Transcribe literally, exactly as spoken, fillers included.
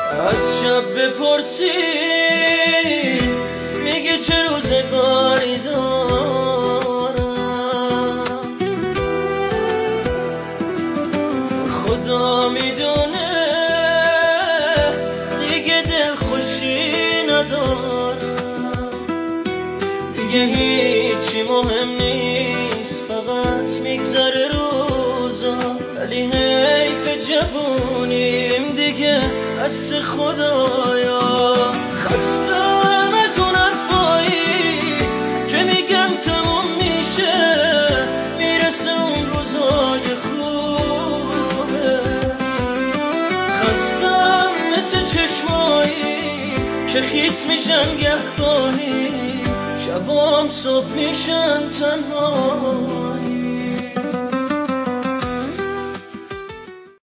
از شب بپرسی میگه چه روزگاری دارم، خدا میدونه دیگه دل خوشی ندارم، دیگه هیچی مهم نیست فقط میگذره روزا، ولی حیف جوونیم دیگه دست خدایا. خستم از اون حرفایی که میگن تموم میشه، میرسه اون روزای خوبه. خستم مثل چشمایی که خیس میشن گهگاهی، شبام صبح میشن تنها.